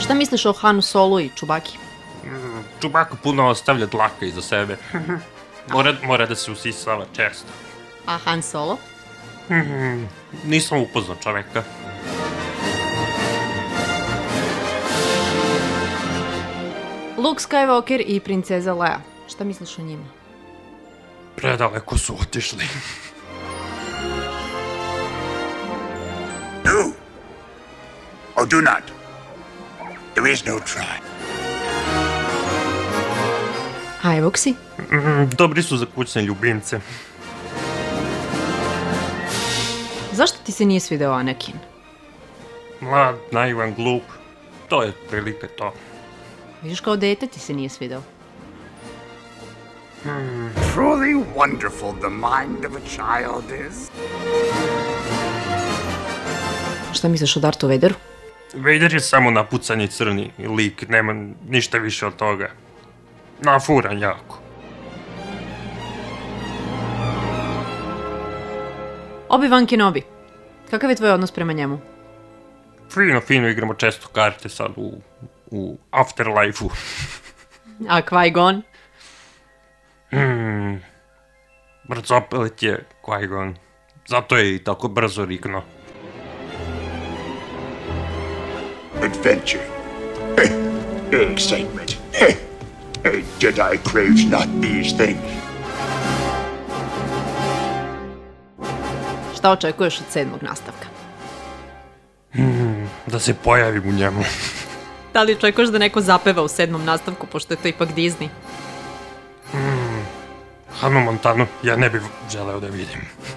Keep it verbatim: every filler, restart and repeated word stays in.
Šta misliš o Hanu Solu i Čubaki? Čubaka puno ostavlja dlaka iza sebe. Mora, mora da se usisava često. A Han Solo? Mm, nisam upoznao čoveka. Luke Skywalker i princeza Leia. Šta misliš o njima? Predaleko su otišli. Do or do not. There is no try. A Evoksi? Mm, dobri su za kućne ljubimce. Zašto ti se nije svideo Anakin? Mlad, naivan, glup. To je prilike to. Vidiš, kao dete ti se nije svideo. Hmm. Truly wonderful the mind of a child is. Šta misliš o Darthu Vaderu? Vader je samo napucani crni lik, nema ništa više od toga. Nafuran jako. Obi-Wan Kenobi. Kakav je tvoj odnos prema njemu? Fino, fino, igramo često karte sad u, u Afterlife-u. A Qui-Gon? Hmm, brzopelet je Qui-Gon. Zato je i tako brzo rikno. Adventure. Eh, excitement. Eh, a Jedi craves not these things. Šta očekuješ od sedmog nastavka? Hmm, da se pojavim u njemu. Da li očekuješ da neko zapeva u sedmom nastavku, pošto je to ipak Disney? Hmm, Hanu Montanu ja ne bih želeo da vidim.